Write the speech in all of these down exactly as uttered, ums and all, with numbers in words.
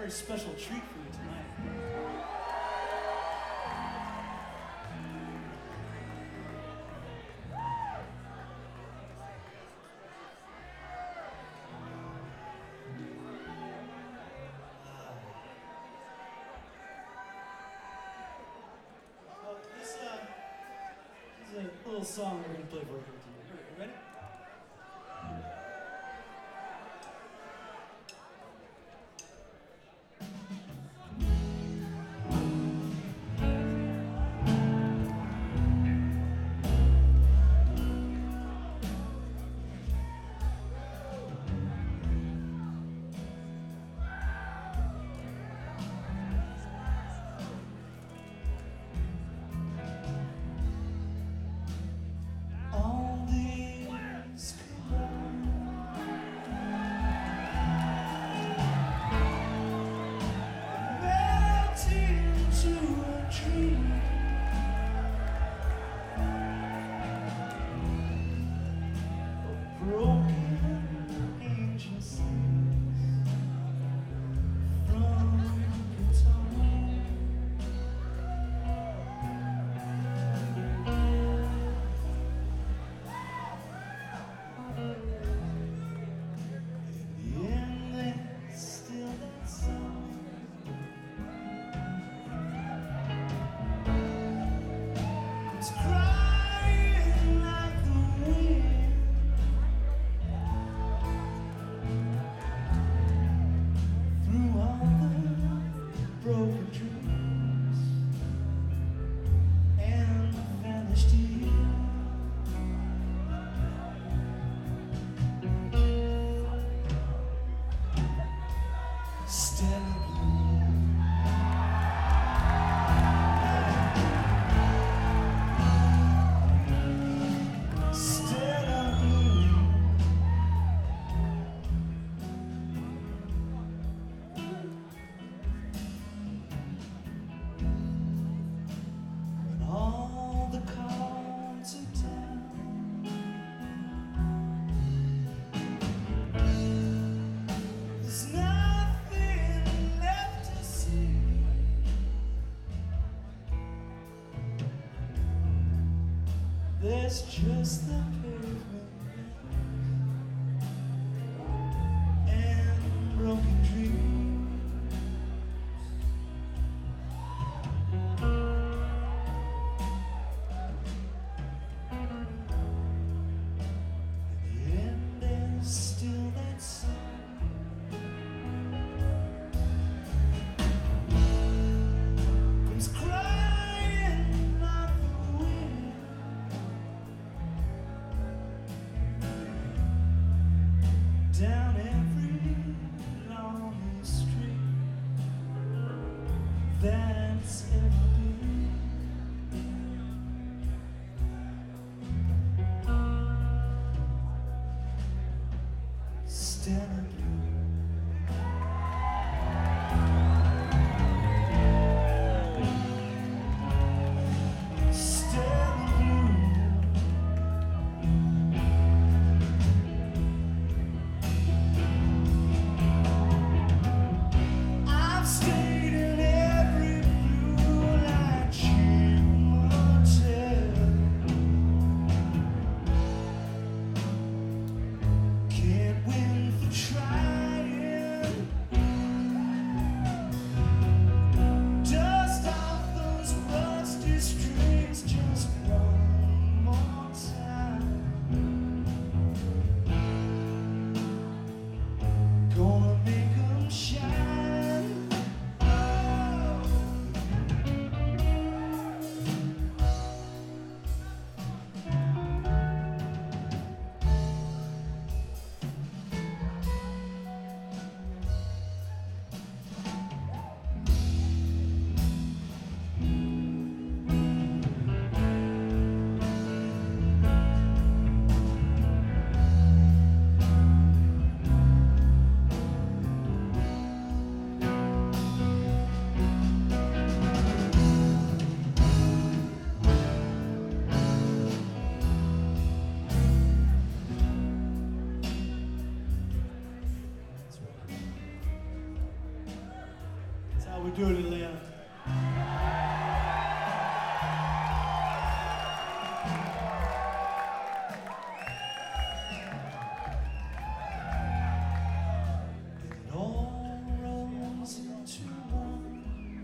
very special treat for you tonight. Well, this, uh, this is a little song we're going to play for you tonight. You ready? There's just the pavement and broken dreams. In the end, there's still that sun. Comes crying like the wind. Down every lonely street that's ever been. Stella Blue. Stella Blue. I've stayed in every blue light cheap motel. Can't win for trying. we do it in Atlanta. It all rolls into one.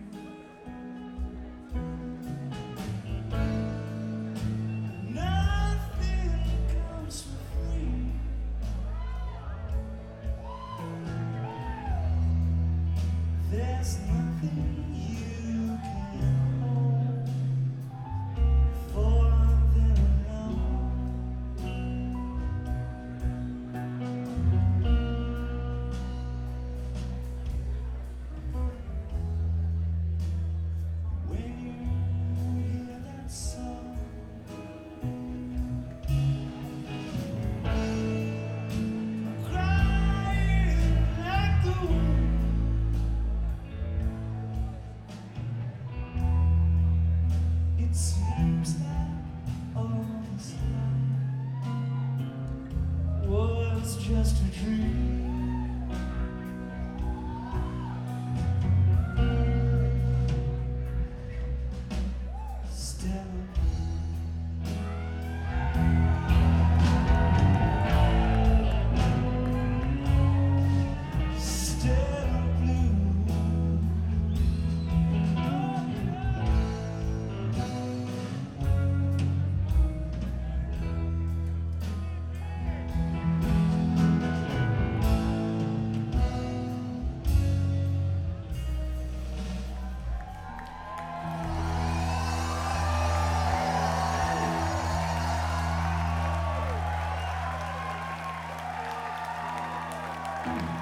Nothing comes for free. There's nothing you can hold for them alone. When you hear that song, crying like the wind. It seems like all this time was just a dream. Stella, Stella Blue. Thank you.